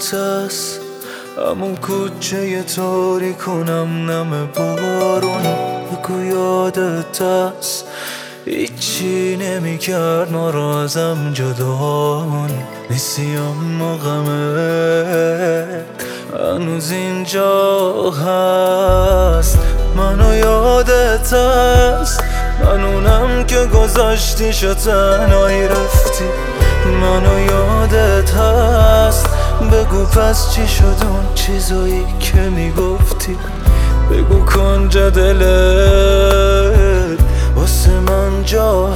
یادت هست همون کوچه تاریک و نم بارون، بگو یادت هست هیچی نمیکرد ما رو ازم جدا کنی. نسیم و غمت هنوز اینجا هست، منو یادت هست، من اونم که گذاشتی شو تنهایی رفتی. منو یادت هست، بگو پس چی شد اون چیزایی که میگفتی. بگو کنجا دلت واسه من جا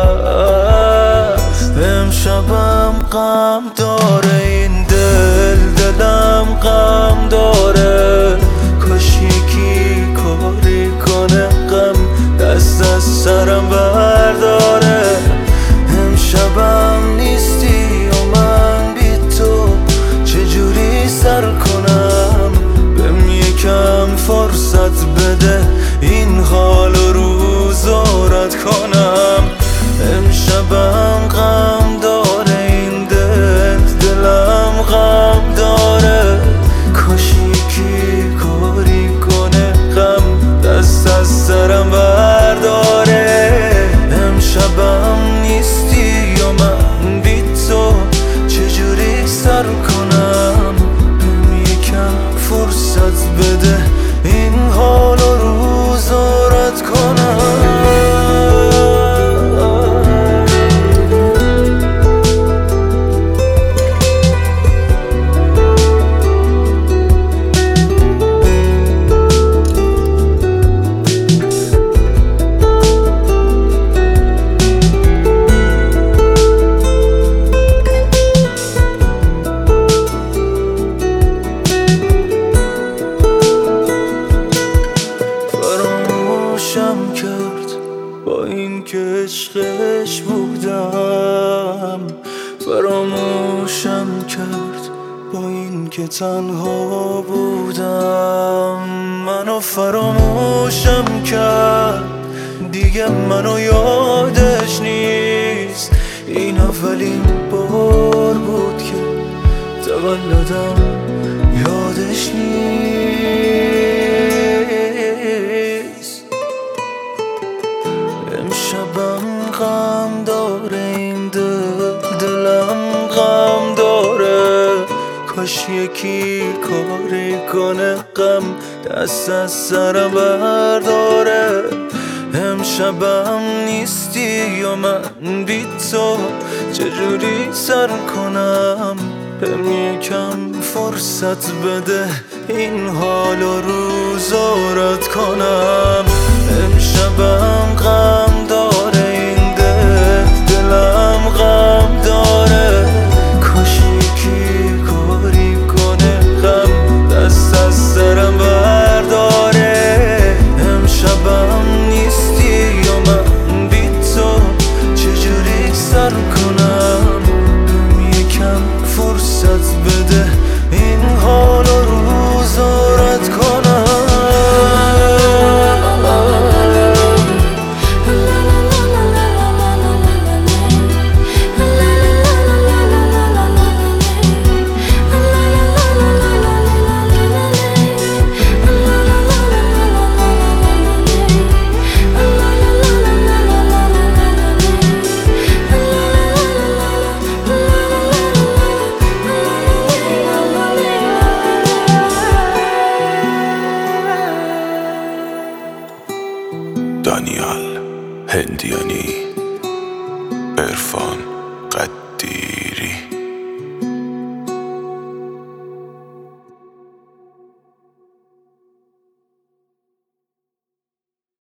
هست. امشبم غم داره این دلم غم داره، کاش یکی کاری کنه غم دست از سرم برداره. امشبم نیستی و من بی تو چجوری سر کنم، بهم یکم فرصت بده این حال و روزارت کنم. امشبم غم داره این دلم غم داره، کاش یکی کاری کنه غم دست از سرم برداره. امشبم نیستی و من بی تو چجوری سر کنم، بهم یکم فرصت بده این حال و روزارت کنم. با این که عشقش بودم، فراموشم کرد با این که تنها بودم. منو فراموشم کرد دیگه منو یادش نیست. این اولین بار بود که تولدم یادش نیست. امشبم غم داره این دلم غم داره، کاش یکی کاری کنه غم دست از سرم برداره. امشبم نیستی و من بی تو چجوری سر کنم، بهم یکم فرصت بده این حال و روزارت کنم. امشبم غم داره این دلم غم داره، کاش یکی کاری کنه غم دست از سرم برداره. امشبم نیستی و من بی تو چجوری سر کنم، بهم یکم فرصت بده این حال و روزارت کنم. دانیال هندیانی.